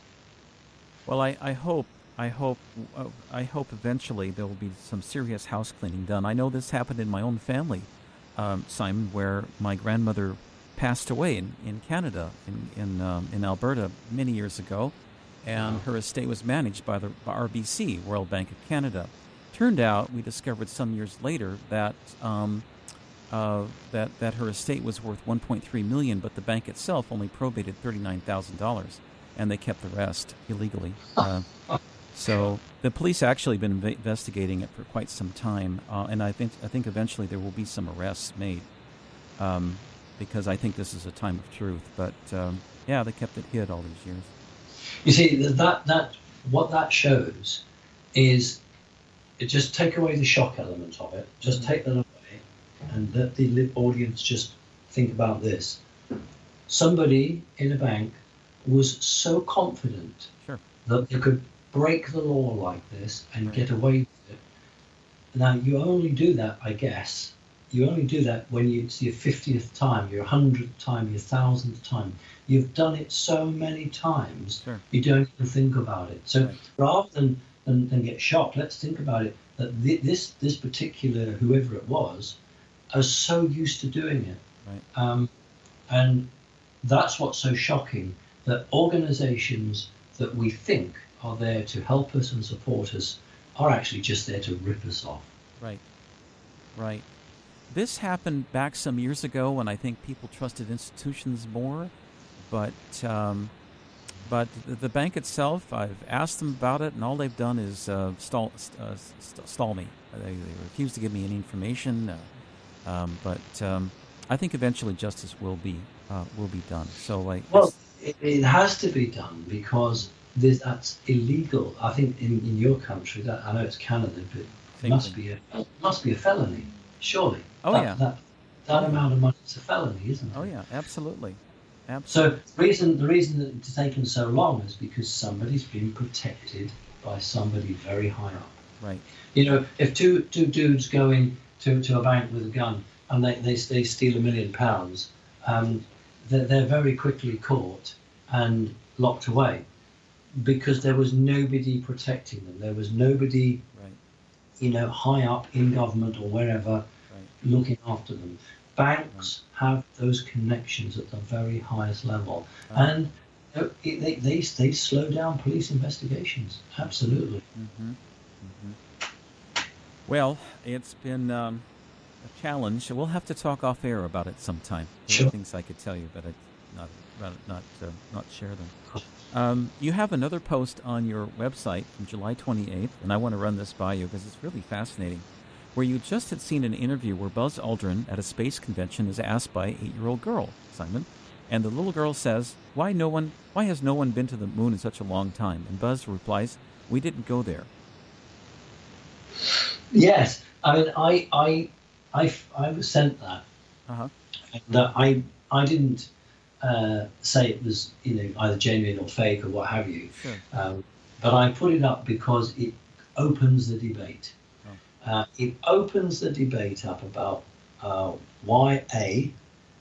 Well, I, I hope I hope uh, I hope eventually there will be some serious house cleaning done. I know this happened in my own family, um, Simon, where my grandmother passed away in, in Canada, in in, um, in Alberta, many years ago, and her estate was managed by the by R B C, Royal Bank of Canada. Turned out, we discovered some years later that um, uh, that that her estate was worth one point three million dollars, but the bank itself only probated thirty-nine thousand dollars, and they kept the rest illegally. Uh, so the police actually been inv- investigating it for quite some time, uh, and I think I think eventually there will be some arrests made, um, because I think this is a time of truth. But um, yeah, they kept it hid all these years. You see, that that what that shows is, it just take away the shock element of it. Just take that away, and let the audience just think about this. Somebody in a bank was so confident sure. that they could break the law like this and right. get away with it. Now, you only do that, I guess, you only do that when you, it's your fiftieth time, your hundredth time, your thousandth time. You've done it so many times, sure. you don't even think about it. So right. rather than, than, than get shocked, let's think about it, that th- this, this particular, whoever it was, are so used to doing it. Right. Um, and that's what's so shocking, that organizations that we think are there to help us and support us are actually just there to rip us off. Right, right. This happened back some years ago when I think people trusted institutions more, but um, but the bank itself, I've asked them about it, and all they've done is uh, stall uh, st- stall me. They, they refuse to give me any information, uh, um, but um, I think eventually justice will be uh, will be done. So, like, well, it, it has to be done because this, that's illegal. I think in, in your country, that I know it's Canada, but it must be a it must be a felony, surely. Oh that, yeah. That, that amount of money is a felony, isn't it? Oh yeah, absolutely. Absolutely. So the reason the reason that it's taken so long is because somebody's been protected by somebody very high up. Right. You know, if two two dudes go in to, to a bank with a gun and they, they, they steal a million pounds, um, they're, they're very quickly caught and locked away because there was nobody protecting them. There was nobody, right. you know, high up in government or wherever right. looking after them. Banks right. have those connections at the very highest level. Right. And you know, it, they, they, they slow down police investigations. Absolutely. Mm-hmm. Mm-hmm. Well, it's been um, a challenge. We'll have to talk off air about it sometime. There sure. are things I could tell you, but I'd not rather not uh, not share them. Um, you have another post on your website from July twenty-eighth, and I want to run this by you because it's really fascinating, where you just had seen an interview where Buzz Aldrin at a space convention is asked by an eight-year-old girl, Simon, and the little girl says, "Why no one? Why has no one been to the moon in such a long time?" And Buzz replies, "We didn't go there." Yes, I mean, I, I, I, I was sent that. Uh-huh. And, uh, I, I didn't uh, say it was, you know, either genuine or fake or what have you. Sure. Um, but I put it up because it opens the debate. Oh. Uh, it opens the debate up about uh, why a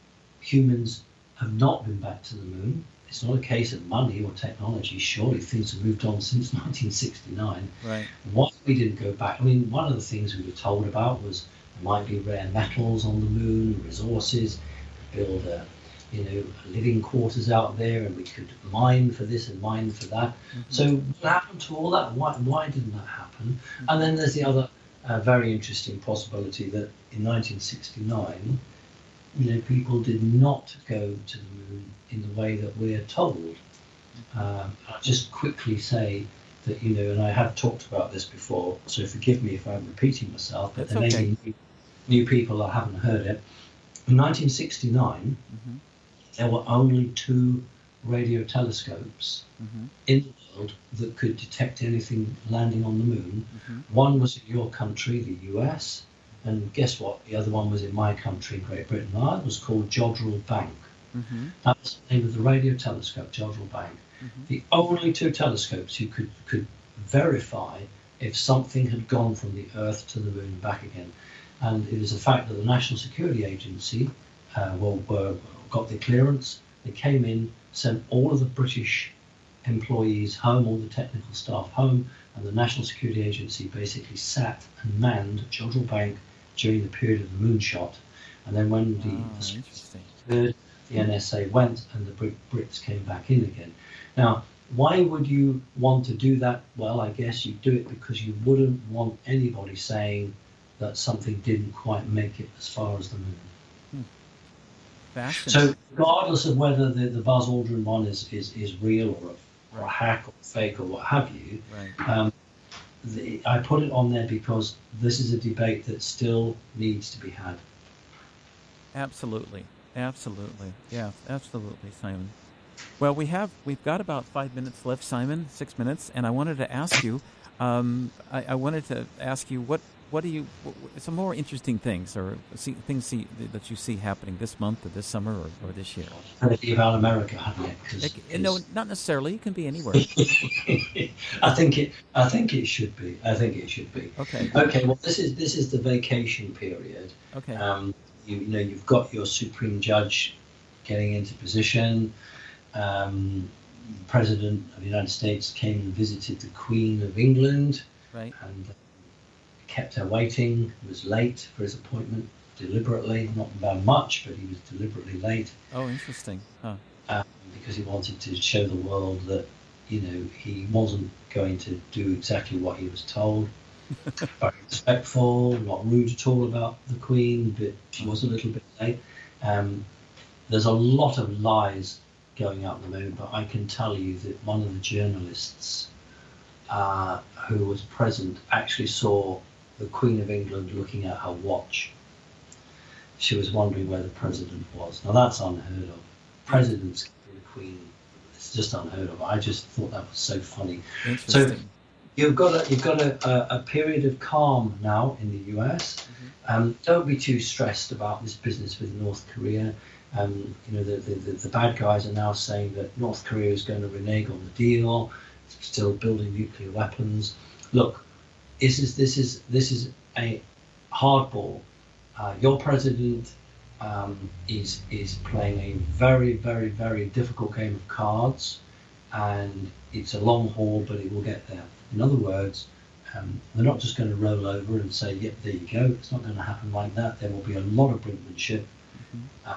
humans have not been back to the moon. It's not a case of money or technology. Surely things have moved on since nineteen sixty-nine. Right. Why we didn't go back? I mean, one of the things we were told about was there might be rare metals on the moon, resources, build a, you know, living quarters out there, and we could mine for this and mine for that. Mm-hmm. So what happened to all that? Why, why didn't that happen? Mm-hmm. And then there's the other uh, very interesting possibility that in nineteen sixty-nine, you know, people did not go to the moon in the way that we're told. Um, I'll just quickly say that, you know, and I have talked about this before, so forgive me if I'm repeating myself, but That's there okay. may be new people that haven't heard it. In nineteen sixty-nine, mm-hmm. there were only two radio telescopes mm-hmm. in the world that could detect anything landing on the moon. Mm-hmm. One was in your country, the U S, and guess what? The other one was in my country, Great Britain. That was called Jodrell Bank. Mm-hmm. That was the name of the radio telescope, Jodrell Bank. Mm-hmm. The only two telescopes who could, could verify if something had gone from the Earth to the moon and back again. And it is a fact that the National Security Agency uh, well, were, got the clearance. They came in, sent all of the British employees home, all the technical staff home, and the National Security Agency basically sat and manned Jodrell Bank during the period of the moonshot. And then when the, oh, the third, the N S A went and the Brit- Brits came back in again. Now, why would you want to do that? Well, I guess you do it because you wouldn't want anybody saying that something didn't quite make it as far as the moon. Hmm. So regardless of whether the, the Buzz Aldrin one is, is, is real or a, or a hack or fake or what have you, right. um, the, I put it on there because this is a debate that still needs to be had. Absolutely. Absolutely. Yeah, absolutely, Simon. Well, we have, we've got about five minutes left, Simon, six minutes, and I wanted to ask you, um, I, I wanted to ask you what, what do you? What, some more interesting things, or see, things see, that you see happening this month, or this summer, or, or this year? Plenty about America, haven't you? Cause, it, cause no, not necessarily. It can be anywhere. I think it. I think it should be. I think it should be. Okay. Okay. Well, this is this is the vacation period. Okay. Um, you, you know, you've got your Supreme Judge getting into position. Um, the President of the United States came and visited the Queen of England. Right. And kept her waiting, was late for his appointment, deliberately, not by much, but he was deliberately late. Oh, interesting. Huh. Um, because he wanted to show the world that, you know, he wasn't going to do exactly what he was told. Very respectful, not rude at all about the Queen, but she was a little bit late. Um, there's a lot of lies going out at the moment, but I can tell you that one of the journalists uh, who was present actually saw the Queen of England looking at her watch. She was wondering where the president was. Now that's unheard of. Presidents keeping the Queen, it's just unheard of. I just thought that was so funny. So you've got a you've got a, a, a period of calm now in the U S. Mm-hmm. Um, don't be too stressed about this business with North Korea. Um, you know the, the the bad guys are now saying that North Korea is going to renege on the deal, still building nuclear weapons. Look. This is this is this is a hardball. Uh, your president um, is is playing a very very very difficult game of cards, and it's a long haul, but it will get there. In other words, um, they're not just going to roll over and say, "Yep, there you go." It's not going to happen like that. There will be a lot of brinkmanship, mm-hmm. uh,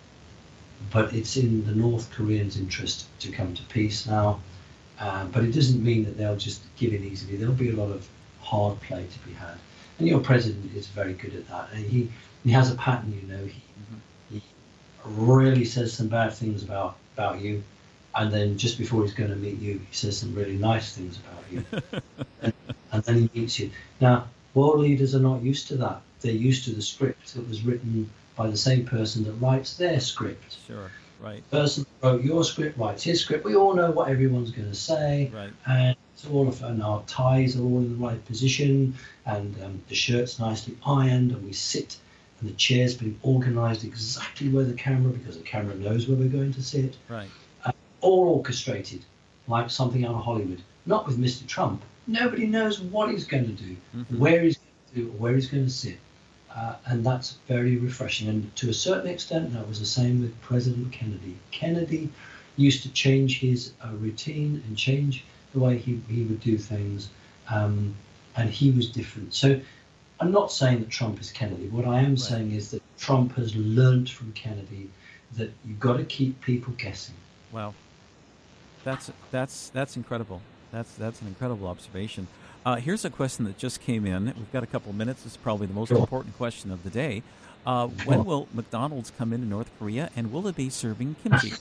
but it's in the North Koreans' interest to come to peace now. Uh, but it doesn't mean that they'll just give in easily. There'll be a lot of hard play to be had, and your president is very good at that. And he he has a pattern, you know. He mm-hmm. he really says some bad things about about you, and then just before he's going to meet you, he says some really nice things about you, and, and then he meets you. Now, world leaders are not used to that. They're used to the script that was written by the same person that writes their script. Sure, right. The person that wrote your script writes his script. We all know what everyone's going to say, right. and it's all of and our ties are all in the right position, and um, the shirt's nicely ironed, and we sit, and the chair's been organised exactly where the camera, because the camera knows where we're going to sit. Right. Uh, all orchestrated, like something out of Hollywood. Not with Mister Trump. Nobody knows what he's going to do, mm-hmm. where he's going to do, or where he's going to sit. Uh, and that's very refreshing. And to a certain extent, that was the same with President Kennedy. Kennedy used to change his uh, routine and change the way he, he would do things, um, and he was different. So I'm not saying that Trump is Kennedy. What I am right. saying is that Trump has learned from Kennedy that you've got to keep people guessing. Wow, that's that's that's incredible. That's that's an incredible observation. Uh, here's a question that just came in. We've got a couple of minutes. It's probably the most sure. important question of the day. Uh, when will McDonald's come into North Korea, and will it be serving kimchi?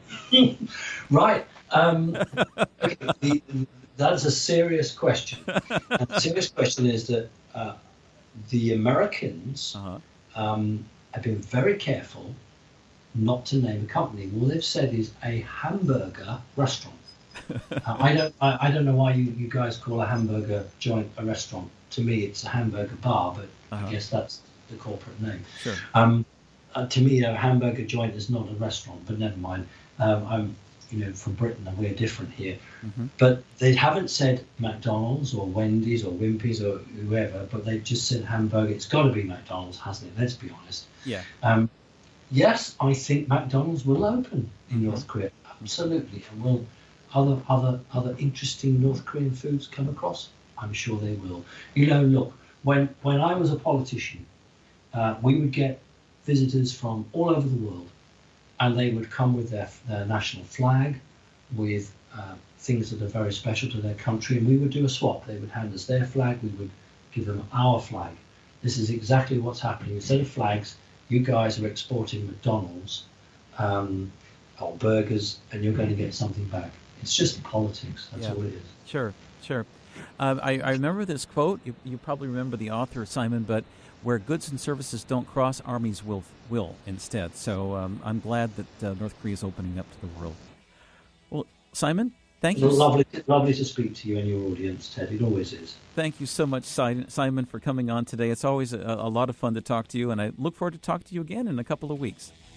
Right. Um, okay, the, that's a serious question. And the serious question is that uh, the Americans uh-huh. um, have been very careful not to name a company. All they've said is a hamburger restaurant. uh, I don't. I, I don't know why you, you guys call a hamburger joint a restaurant. To me, it's a hamburger bar, but uh-huh. I guess that's the corporate name. Sure. Um, uh, to me, a hamburger joint is not a restaurant, but never mind. Um, I'm, you know, from Britain, and we're different here. Mm-hmm. But they haven't said McDonald's or Wendy's or Wimpy's or whoever, but they've just said hamburger. It's got to be McDonald's, hasn't it? Let's be honest. Yeah. Um, yes, I think McDonald's will open in mm-hmm. North Korea. Absolutely, and will other other other interesting North Korean foods come across? I'm sure they will. You know, look, when when I was a politician, uh, we would get visitors from all over the world, and they would come with their their national flag, with uh, things that are very special to their country, and we would do a swap. They would hand us their flag, we would give them our flag. This is exactly what's happening. Instead of flags, you guys are exporting McDonald's um, or burgers, and you're going to get something back. It's just politics. That's yeah. all it is. Sure, sure. Uh, I, I remember this quote. You, you probably remember the author, Simon, but where goods and services don't cross, armies will will instead. So um, I'm glad that uh, North Korea is opening up to the world. Well, Simon, Thank you. Lovely, lovely to speak to you and your audience, Ted. It always is. Thank you so much, Simon, for coming on today. It's always a, a lot of fun to talk to you, and I look forward to talking to you again in a couple of weeks.